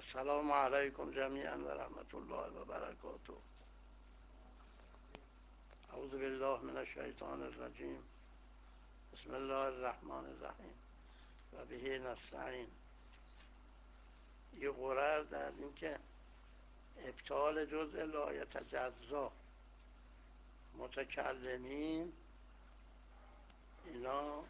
السلام علیکم جمیعا و رحمت الله و برکاته. اعوذ بالله من الشیطان الرجیم. بسم الله الرحمن الرحیم و به نستعین. یه قرار در این که ابطال جزء لا یتجزا متکلمین اینا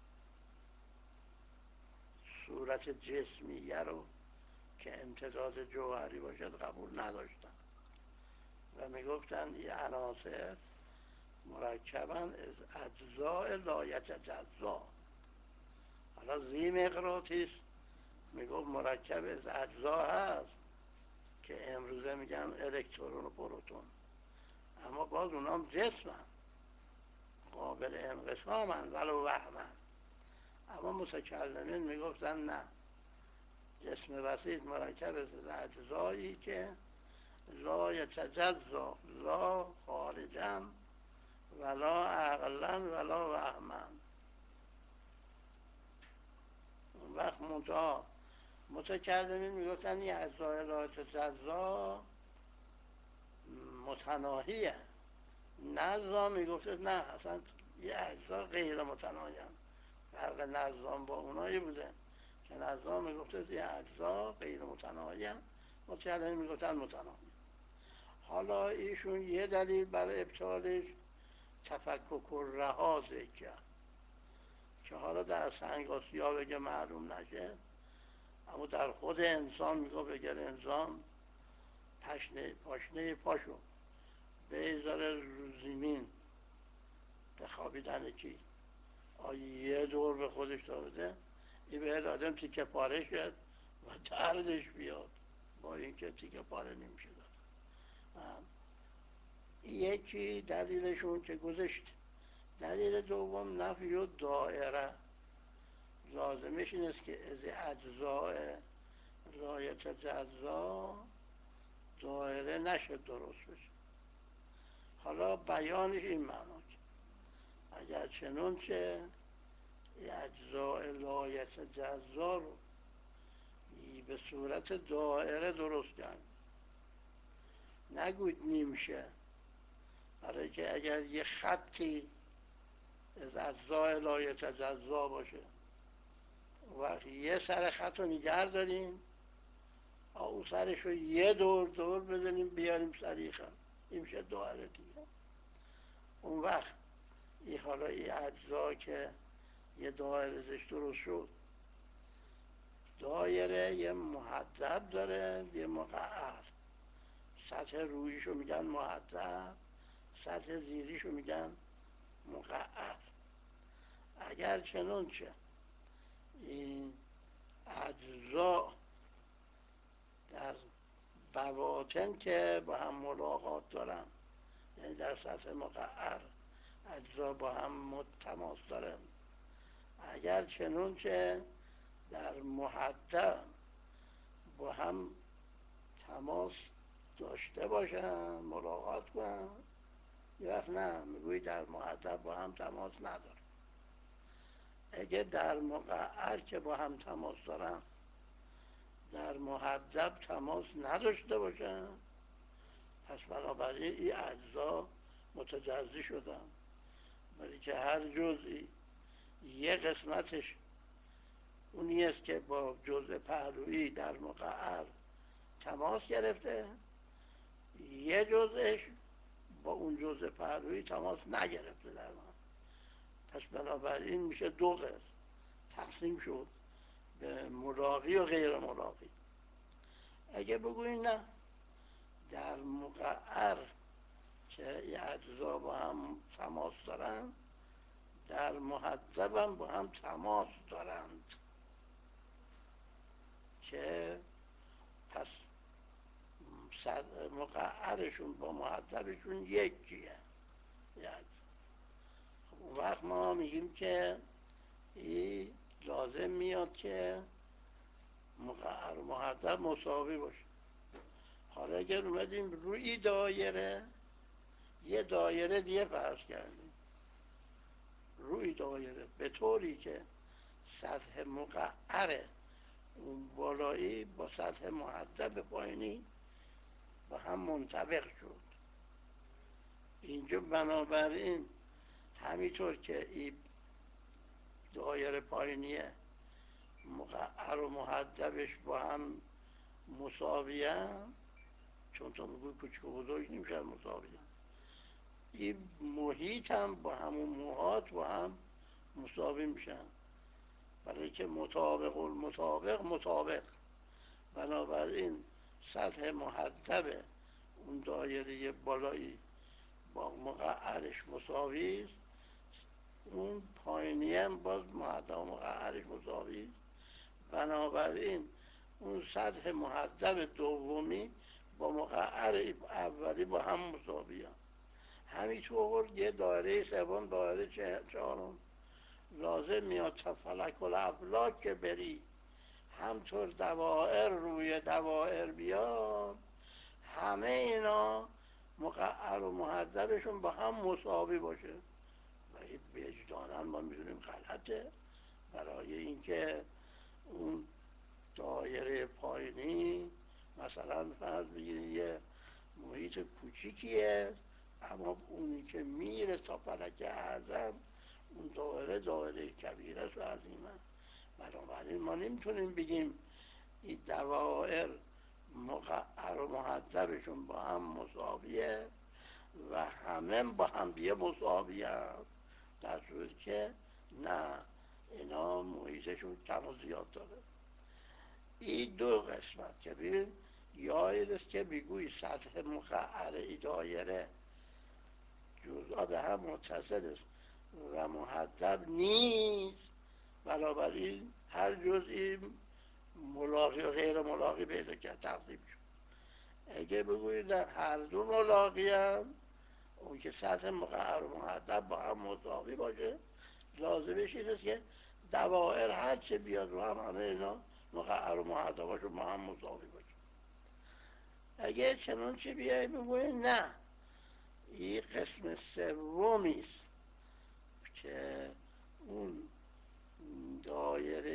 صورت جسمیه رو که امتداد جوهری باشد قبول نداشتن و میگفتن این عناصر مرکباً از اجزاء لا یتجزا. حالا زی مقناطیس میگفت مرکب از اجزا هست که امروزه میگن الکترون و پروتون، اما باز اونام جسمن، قابل انقسامن ولو وهمن. اما متکلمین میگفتن نه، جسم وسیط مرکب از اجزایی که لا یتجزا، لا خارجا ولا عقلا ولا وهما. اون وقت منتها متکلمین میگفتن این اجزای لا یتجزا متناهیه. نظام میگفت نه، اصلا یه اجزا غیر متناهی هم. فرق نظام با اونایی بوده که نظام میگفت یه اجزا غیر متناهی هم، متکلمین میگفتن متناهی. حالا ایشون یه دلیل برای ابطالش تفکک رها ذکر کرد که حالا در سنگ آسیا بگه معلوم نشه، اما در خود انسان میگه اگر انسان پاشنه پاشو بذاره رو زمین به خوابیدن کی یه دور به خودش داده، این به آدم تیکه پاره شد و دردش بیاد، با اینکه تیکه پاره نمیشه داد. یکی دلیلشون که گذاشت. دلیل دوم نفی و دائره. لازمش این است که از اجزاء لا یتجزا دائره نشد درست بشه. حالا بیانش این معنا که اگر چنون که اجزاء لا یتجزا رو به صورت دائره درست کرد، نگوید نیمشه، برای که اگر یه خطی از اجزاء لا یتجزا باشه وقتی یه سر خط رو نگه داریم او سرش رو یه دور بزنیم بیاریم سریع خط، این میشه دائره دیگه. اون وقت این حالا این اجزا که یه دایره زش درست شد، دایره یه محدب داره یه مقعر. سطح رویشو میگن محدب، سطح زیریشو میگن مقعر. اگر چنانچه این اجزا در بواطن که با هم ملاقات دارن، یعنی در سطح مقعر اجزا با هم تماس دارن، اگر چنانچه در محدب با هم تماس داشته باشن ملاقات کنن، یه وقت نه، میگوی در محدب با هم تماس ندارن. اگه در مقعر که با هم تماس دارن در محدب تماس نداشته باشن، پس بنابراین این اجزا متجزی شدن، برای که هر جزئی یه قسمتش اونی است که با جزء پهلویی در مقعر تماس گرفته، یه جزءش با اون جزء پهلویی تماس نگرفته در من. پس بنابراین میشه دو قسم تقسیم شد به ملاقی و غیر ملاقی. اگه بگوییم نه، در مقعر که این اجزا با هم تماس دارن در محدب هم با هم تماس دارند، که پس مقعرشون با محدبشون یکیه. اون وقت ما میگیم که این لازم میاد که مقعر و محدب مساوی باشه. حالا اگر اومدیم روی دایره، یه دایره دیگه فرض کردیم روی دایره به طوری که سطح مقعره اون بالا بالایی با سطح محدب پایینی با هم منطبق شد. اینجا بنابراین همینطور که این دایره پایینیه مقعر و محدبش با هم مساویان، چون تو میگوی کوچک و بزرگ نمیشن مساویان، این محیط هم با همون موهات با هم مساوی میشن، برای که مطابق المطابق مطابق. بنابراین سطح محدب اون دایره بالایی با مقعرش مساوی است، اون پایینی هم باز محدب و مقعرش مساوی است. بنابراین اون سطح محدب دومی با مقعر اولی با هم مساوی هم. همینطور یه دایره سوم دایره چهارم لازم میاد تا فلک الافلاک که بری همطور دوائر روی دوائر بیاد، همه اینا مقعر و محدبشون با هم مساوی باشه. و این وجداناً ما میدونیم غلطه، برای اینکه اون دایره پایینی مثلا فرض بگیرید یه محیط کوچیکیه، اما اونی که میره تا فلک اعظم اون دایره کبیره است و عظیمه. بنابراین ما نمیتونیم بگیم این دوائر مقعر و محدبشون با هم مساویه و همه با هم دیگه مساوی هم، در صورتی که نه، اینا محیطشون کم و زیاد داره. این دو قسمت که ببین یایی است که بگوی سطح مقعر ای دایره جزءا به هم متصل است و محدب نیست، بنابراین هر جزئی ملاقی و غیر ملاقی پیدا کرد تقسیم شد. اگه بگویید هر دو ملاقی هم، اون که سطح مقعر و محدب با هم مساوی باشه، لازمش این است که دوائر هر چه بیاد رو هم همه اینا مقعر و محدباشون با هم مساوی باشه. اگه چنانچه بیایی بگویید نه، این قسم سومی است که اون دایره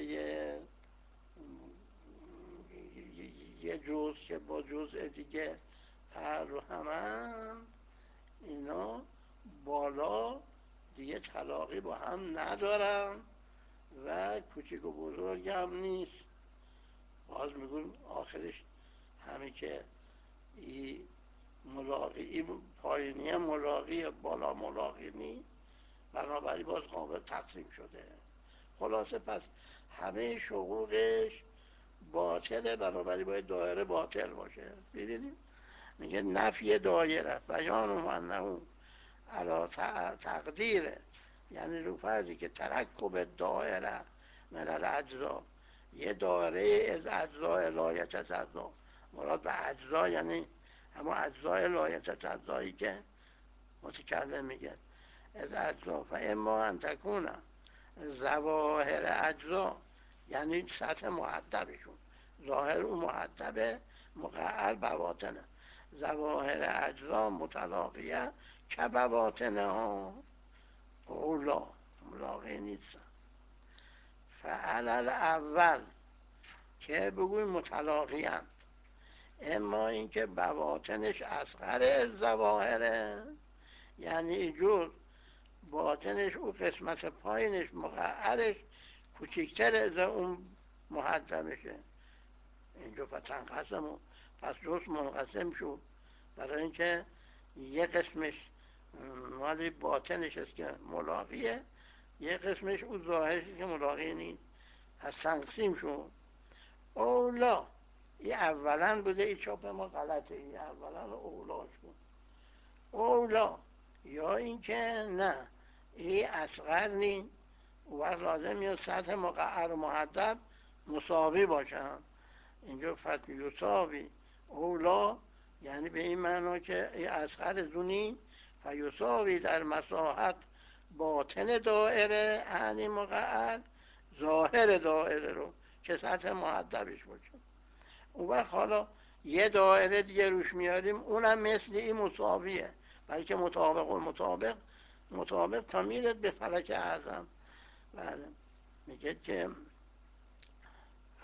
یه جزء که با جزء دیگه پر رو هم، اینا بالا دیگه تلاقی با هم ندارن و کوچک و بزرگ هم نیست. باز میگون آخرش همه که این ملاقی این پایینی ملاقی بالا ملاقی نیست، بنابراین باز قابل تقسیم شده. خلاصه پس همه شقوقش باطله، بنابراین باید دایره باطل باشه. ببینیم میگه نفی دایره بیان و انه علی تقدیره، یعنی رو فرضی که ترکب دایره من الاجزا، یه دایره از اجزای لایه تجزا، مراد به اجزا یعنی همون اجزای لایه تجزایی که متکلم میگه از اجزا، و اما ان تکونه ظواهر اجزا، یعنی سطح محدبشون، ظاهر اون محدبه مقعر بواطنه، ظواهر اجزا متلاقیه که بواطنه ها اولا ملاقی نیستن. فعلل اول که بگوی متلاقی هست، اما اینکه بواطنش اصغر از ظواهره، یعنی جز باطنش او قسمت پایینش مقعرش کوچکتر از اون محدبشه. اینجا فتنقسم پس جز منقسم شد، برای اینکه یه قسمش مالی باطنش است که ملاقیه، یه قسمش او ظاهرش که ملاقی نیست، پس تقسیم شد. اولا این اولا بوده، این چاپ ما غلطه، این اولا اولاش بود. اولا یا اینکه نه این اصغر نیست و لازم یا سطح مقعر و محدب مساوی باشن. اینجا فتح یساوی اولا یعنی به این معنا که این اصغر زونی فیساوی در مساحت باطن دائره یعنی مقعر ظاهر دائره رو که سطح محدبش باشه. اون وقت حالا یه دائره دیگه روش میاریم، اونم مثل این مساویه، بلکه مطابق و مطابق تا میرد به فلک اعظم. بله میگه که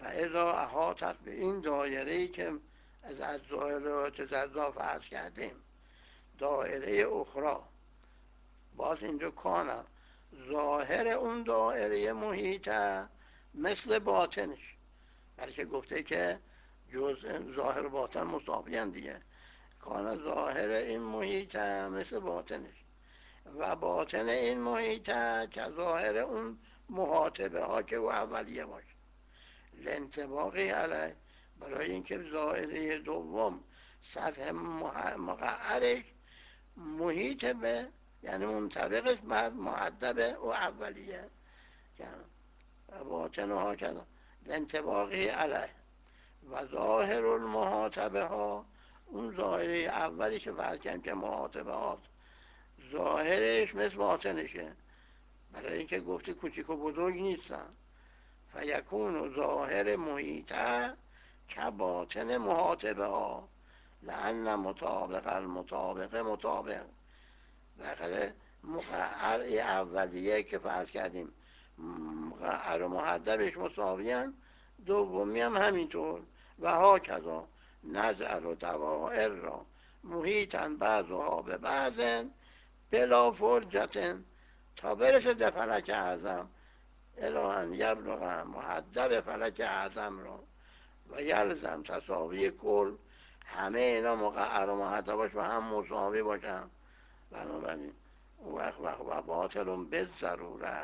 فاذا احاطت به این دایره‌ای که از ظاهر و تجزا فرض کردیم دایره اخرى، باز اینجا کانم ظاهر اون دایره محیطه مثل باطنش، برای که گفته که جزء ظاهر و باطن مساوی دیگه. کان ظاهر این محیطه مثل باطنش و باطن این محیطه که ظاهر اون محاطبه ها که او اولیه باشه، لانطباقی علیه، برای اینکه ظاهره دوم سطح مقعرش محیط به، یعنی منطبقش بر محدب او اولیه و باطن ها که لانطباقی علیه و ظاهر المحاطبه ها، اون ظاهره اولی که فرض کردیم که محاطبه هاست ظاهرش مثل باطنشه، برای اینکه گفته کوچیک و بزرگ نیستن. فیکون ظاهر محیطه که باطن محاطبه ها لأن مطابق المطابق مطابق. بالاخره مقعر اولیه که فرض کردیم مقعر و محدبش مساویان، دومی هم همینطور. و ها کذا نجعل و دوائر را محیطا بعضها به بعض بلا فرجتن، تا برسه به فلک اعظم، الان یبلغ محدب فلک اعظم را و یلزم تساوی کل، همه اینا مقعر و محدباش و هم مساوی باشن. بنابراین اون وقت و باطلون به ضروره.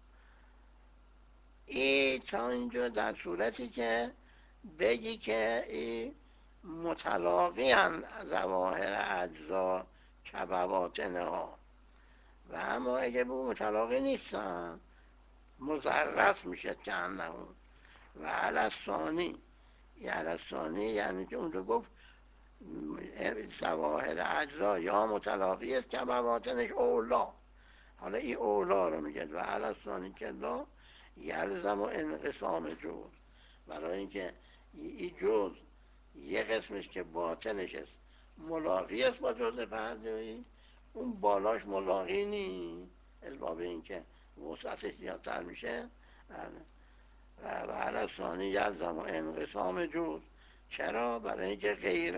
این تا اینجا در صورتی که بگی که این متلاقی هم ظواهر اجزا که باطنه ها، و اما اگه به متلاقی نیستن مضرس میشه که انهون و علثانی، علثانی یعنی که اونجا گفت ظواهر اجزا یا متلاقی است که باطنش اولا، حالا این اولا رو میگه و علثانی که لا یلزم و انقسام جز، برای اینکه این جز یه قسمش که باطنش است ملاقی است با جز فردی، اون بالاش ملاقی نیست، از باب اینکه وسعتش زیادتر میشه. و على ثانی یلزم و انقسام جز، چرا؟ برای اینکه غیر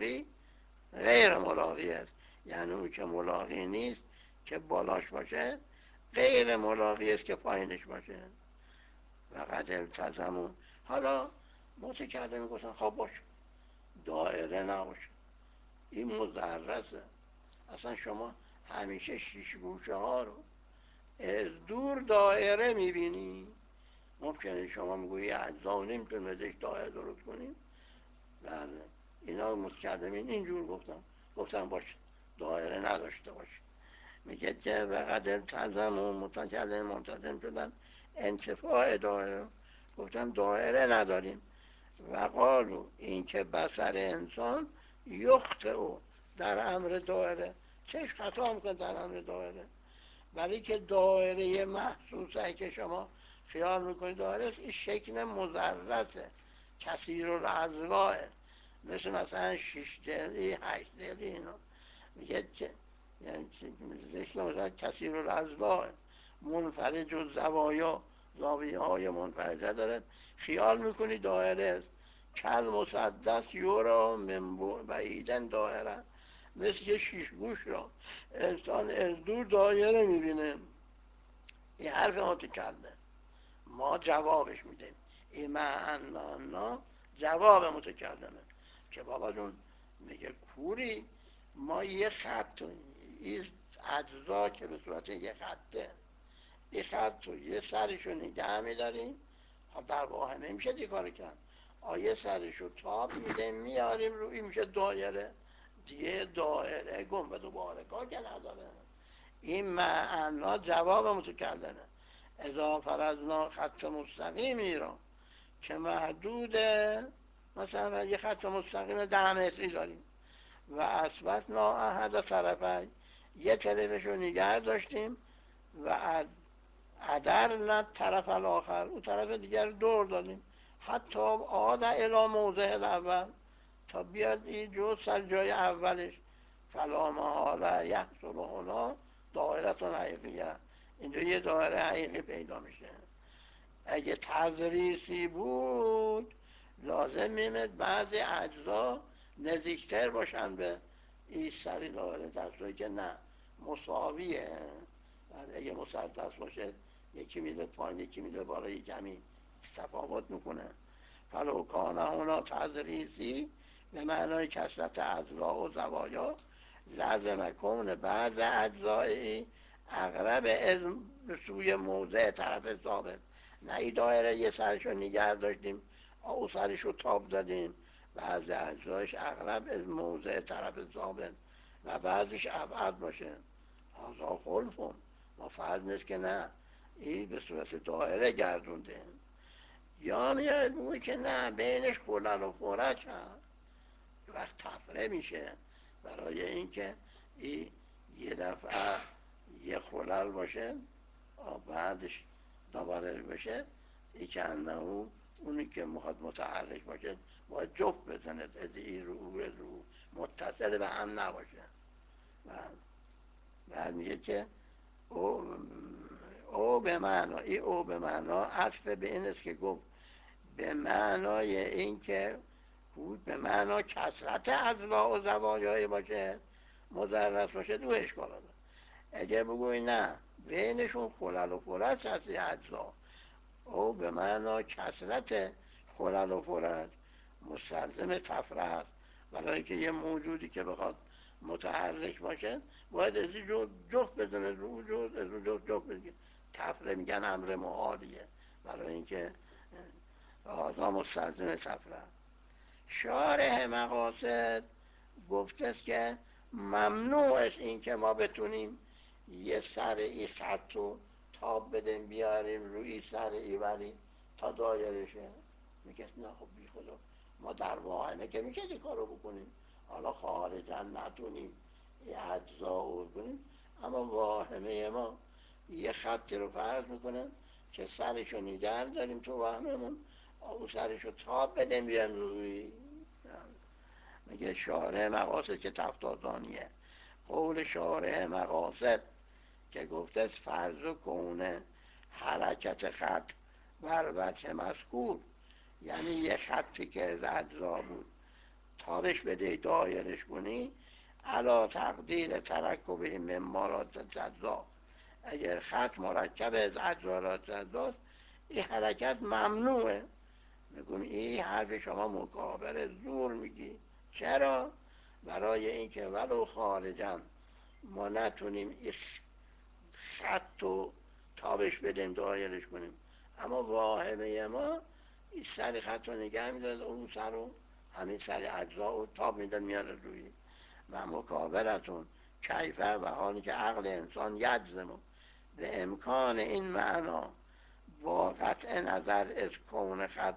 ملاقی است، یعنی اون که ملاقی نیست که بالاش باشه، غیر ملاقی است که پایینش باشه. و قد التزمون، حالا متکلم گفتن خب باشه دایره نباشه، این مضرسه. اصلا شما همیشه شیش گوشه ها رو از دور دایره میبینی، ممکنه شما میگویی اجزا نمیتونیم ازش دایره درست کنیم. بله اینا متکلمین اینجور گفتن باشه دایره نداشته باشه. میگه که وقد التزم و متکلم منتظم شدن انتفاع دایره، گفتن دایره نداریم. و قالو این که بصر انسان یخطئ در امر دایره، چشم خطا میکنه در امر دایره، برای که دایره محسوسه که شما خیال میکنید دایره است، این شکل مضرسه کثیر الاضلاع، مثلا 6 جلدی 8 جلدی اینا، میگه که یعنی مثلا کثیر الاضلاع منفرج و زوایا، زاویه های منفرجه دارد، خیال میکنی دایره است. کل مسدس یورا من بعیدن دایره، مثل که شیش گوش را انسان از دور دایره میبینه. این حرف متکلم، ما جوابش میدیم. این معنا جواب متکلمه که بابا جون میگه کوری، ما یه خط، این اجزا که به صورت یه خطه، این خط رو یه سرشو نگه میداریم، در واقع نمیشه دی کار کرد، آیه سرشو تاب میده میاریم روی میشه دایره دیگه، دایره گنبد و بارگاه که نداره. این معنا جواب متکلمه. اذا فرضنا خط مستقیمی را که محدوده، مثلا یه خط مستقیم 10 متری داریم و اثبتنا احد طرفی، یه طرفش رو نگه داشتیم و عدرنا طرف الاخر، اون طرف دیگر دور دادیم، حتی عاد الی موضع الاول، تا بیاد این جز سر جای اولش. فلا محاله یحصل هنا دایره حقیقیه، اینجا یه دایره حقیقی پیدا میشه. اگه تضریسی بود لازم میمد بعضی اجزا نزدیکتر باشن به این سری دایره، در صورتی که نه، مساویه. اگه مسدس باشه یکی میده پایین یکی میده بالا، یک کمی تفاوت میکنه. فلو کان هنا تضریسی به معنای کثرت اضلاع و زوایا، لازم کون بعض اجزای اقرب از به سوی موضع طرف ثابت. نه این دایره یه سرشو نگه داشتیم او سرشو تاب دادیم، بعض اجزایش اقرب از موضع طرف ثابت و بعضش ابعد باشه. هازا خلفون، ما فرض نیست که نه این به صورت دایره گردونده. یا میاد بگوی که نه بینش خلل و فرج هست، وقت تفره میشه برای اینکه این یه دفعه یه خلل باشه بعدش دوباره بشه، این که انه اونی که میخواد متحرک باشه باید جفت بزنه، این رو متصل به هم نباشه. بعد میگه که او به معنا، این او به معنا عطف به این است که گفت به معنای این که به معنا کثرت اضلاع و زوایای باشه، مضرس باشه، دو اشکال داره. اگه بگوی نه بینشون خلل و فرج هستی اجزا، او به معنا کثرت خلل و فرج مستلزم تفره است، برای اینکه یه موجودی که بخواد متحرک باشه باید از این جفت بزنه رو جفت، از رو جفت بزنه. تفره میگن امر محالیه، برای اینکه آزا مستلزم تفره. شارح مقاصد گفته است که ممنوعش این که ما بتونیم یه سر این خط رو تاب بدیم بیاریم روی سر ایوری تا دایره شه. میگه نه خب بی خدا، ما در واهمه که میشه این کار رو بکنیم، حالا خارجا نتونیم این اجزا رو کنیم، اما واهمه ما یه خطی رو فرض میکنه که سرشو نگر داریم تو واهممون، او سرشو تاب بدیم بیاریم روی. میگه شارع مقاصد که تفتازانیه. قول شارع مقاصد که گفته است فرض کونه حرکت خط بر وجه مذکور، یعنی یه خطی که از اجزا بود تابش بده دایرش کنی، علا تقدیر ترکبه ممارات جزا، اگر خط مرکب از اجزارات جزاست این حرکت ممنوعه. میگم این حرف شما مکابره زور میگی. چرا؟ برای اینکه ولو خارجا ما نتونیم این خط رو تابش بدیم دایرش کنیم، اما واهمه ما این سر خط رو نگه میداد، اون سر رو همین سر اجزا رو تاب میداد میاره روی. و مکابرتون کیفه، و حالی که عقل انسان یجزمه به امکان این معنا با قطع نظر از کون خط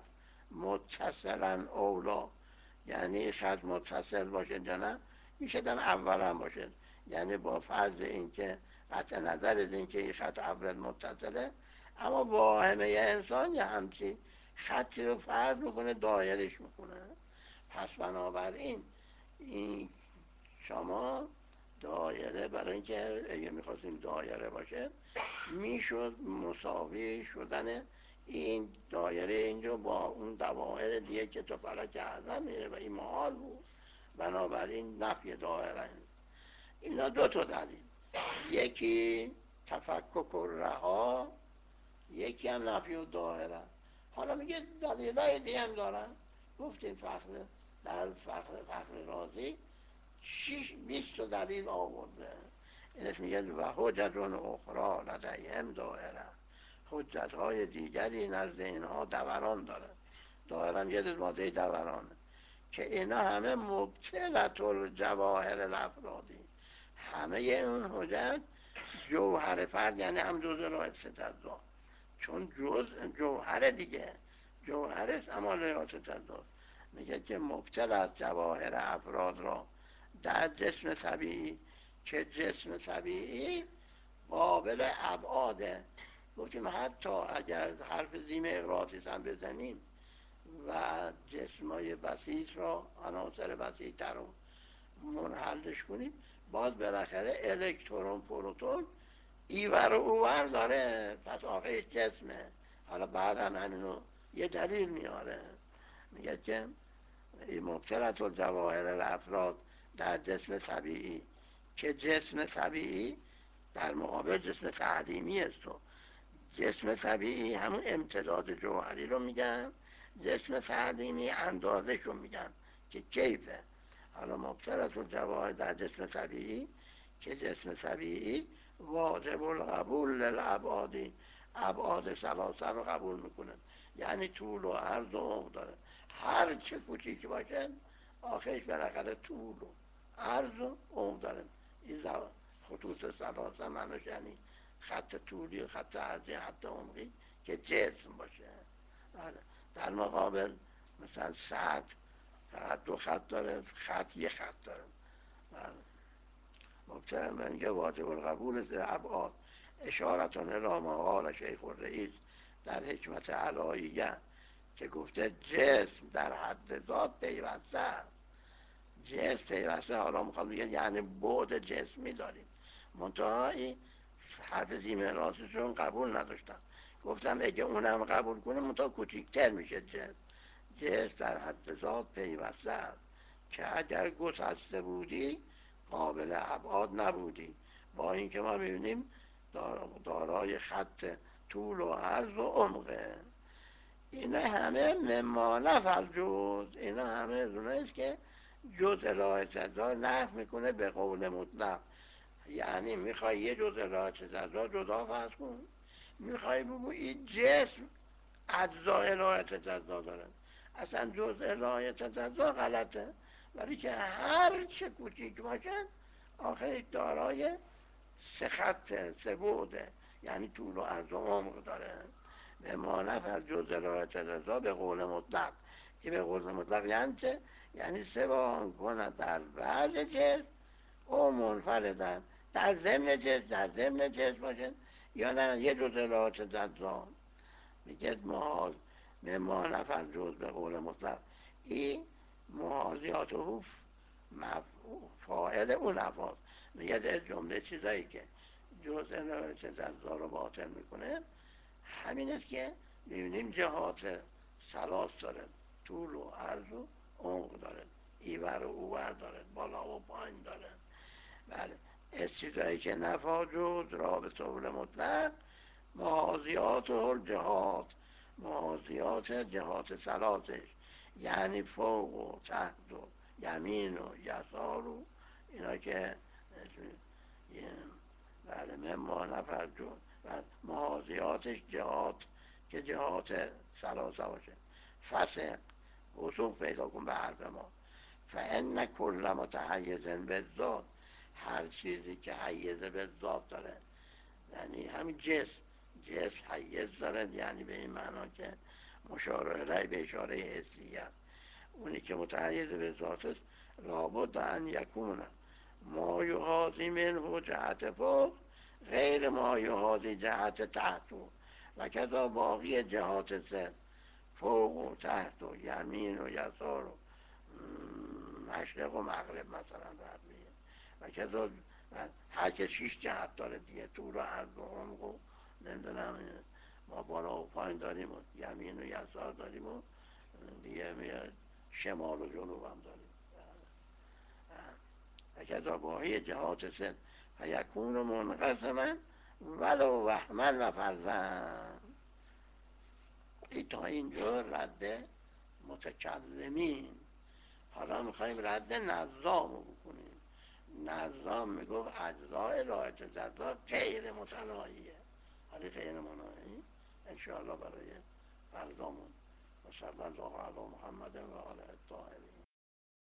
متصلا اولا، یعنی خط متصل باشه یا نه، میشه دم اولا باشه، یعنی با فرض اینکه قطع نظر از اینکه این خط اول متصله، اما واهمه انسان یه همچی خطی رو فرض میکنه دایرش میکنه. پس بنابراین این شما دایره، برای اینکه اگه میخواستیم دایره باشه میشد مساوی شدن این دایره اینجا با اون دوایر دیگه که تا فلک اعظم میره و این محال بود، بنابراین نفی دایره. اینا دو تا دلیل، یکی تفکک رها، یکی هم نفی و دایره. حالا میگه دلیلای دیگه هم دارن، گفتیم در فخر رازی 20 دلیل آورده. اینش میگه و حجتون اخرى لدیهم دائره، حجت های دیگری نزد اینها دوران داره. دائره یه ماده دورانه که اینا همه مبتلت الجواهر الافرادی، همه اون حجت جوهر فرد، یعنی هم جز راه ستزا، چون جوهر دیگه جوهر است، اما لایات تضاد. میگه که مبتل از جواهر افراد را در جسم طبیعی، که جسم طبیعی قابل ابعاده. گفتیم حتی اگر حرف زیم اقراطیس هم بزنیم و جسمای بسیط را، عناصر بسیط‌تر رو منحلش کنیم، باز بالاخره الکترون پروتون ایور و اوور داره، پس آخرش جسمه. حالا بعد هم همینو یه دلیل میاره، میگه که مبتلت الجواهر الافراد در جسم طبیعی، که جسم طبیعی در مقابل جسم تعلیمی است. و جسم طبیعی همون امتداد جوهری رو میگن، جسم تعلیمی اندازش رو میگن که کیفه. حالا مبتلت الجواهر در جسم طبیعی، که جسم طبیعی واجب القبول للابعادی، ابعاد ثلاثه رو قبول میکنه، یعنی طول و عرض و عمق داره. هر چه کوچیک باشه آخرش بالاخره طول و عرض و عمق داره. این خطوط ثلاثه معنیش یعنی خط طولی و خط عرضی خط عمقی که جسم باشه. در مقابل مثلا سطح فقط دو خط داره، خط یه خط داره. مبتدأ میگه واجب القبول ابعاد اشارتون الی ما قال شیخ الرئیس در حکمت علاییه، که گفته جسم در حد ذات پیوسته است. جسم پیوسته، حالا میخواد بگه یعنی بعد جسمی داریم. منتها این حافظی مراثشون قبول نداشتن، گفتم اگه اونم قبول کنه منتها کوچیکتر میشه جسم. جسم در حد ذات پیوسته است که اگر گسسته بودی قابل ابعاد نبودی. با اینکه ما میبینیم دارای خط طول و عرض و عمقه. اینا همه مما نفر جز، اینا همه از اوناییست که جز الهه سزا نفی میکنه به قول مطلق. یعنی میخوای یه جز الهه سزا جدا فرض کن، میخوای بگو این جسم اجزا الهه سزا دارن، اصلا جز الهه سزا غلطه. ولی که هر چه کوچیک باشن آخرش دارای سه خط سه بعده، یعنی طول و عرض و عمق داره. به ما نفر جز الهه رضا به قول مطلق. این به قول مطلق یعنی چه؟ یعنی سوان کنه در بعض جسم او منفردن، در ضمن جسم باشن، یا نه یه جز الهه رضا. میگه به ما نفر جز به قول مطلق. این محاضیات و فاعل اون افاظ. میگه در جمله چیزایی که جز الهه رضا رو باطل میکنه همین است که میبینیم جهات سلاس داره، طول و عرض و عمق داره، ایور و اوور داره، بالا و پایین داره. بله، از چیزایی که نفا جز را به طول مطلق محاضیات و جهات، محاضیات جهات سلاسش، یعنی فوق و تحت و یمین و یسار و اینا که بله مما نفر جز و محاضیاتش جهات که جهات سلاسه باشه. فسق وسوق پیدا کن به حرف ما. فان کل متحیز به ذات، هر چیزی که حیز به ذات داره، یعنی همین جسم حیز داره، یعنی به این معنا که مشار الیه به اشاره حسیت. اونی که متحیز به ذات است لابد ان یکونه ما یحاذی منه جهت فوق غیر ما یحاذی جهت تحت، و کذا باقی جهات سه فوق و تحت و یمین و یسار و مشرق و مغرب مثلا برمیه. و کذا هر که 6 جهت داره دیگه، طول و عرض و عمق و نمیدونم ما بالا و پایین داریم و یمین و یسار داریم و دیگه میاد شمال و جنوب هم داریم. و کذا باقی جهات سه فیکون منقسما ولو وهما و فرضاً. این تا اینجا رد متکلمین. حالا میخوایم رد نظام رو بکنیم. نظام میگفت اجزاء الهه جزا غیر متناهیه. حالا غیر متناهی انشاءالله برای فرزامون و صلی الله علی محمد و آله الطاهرین.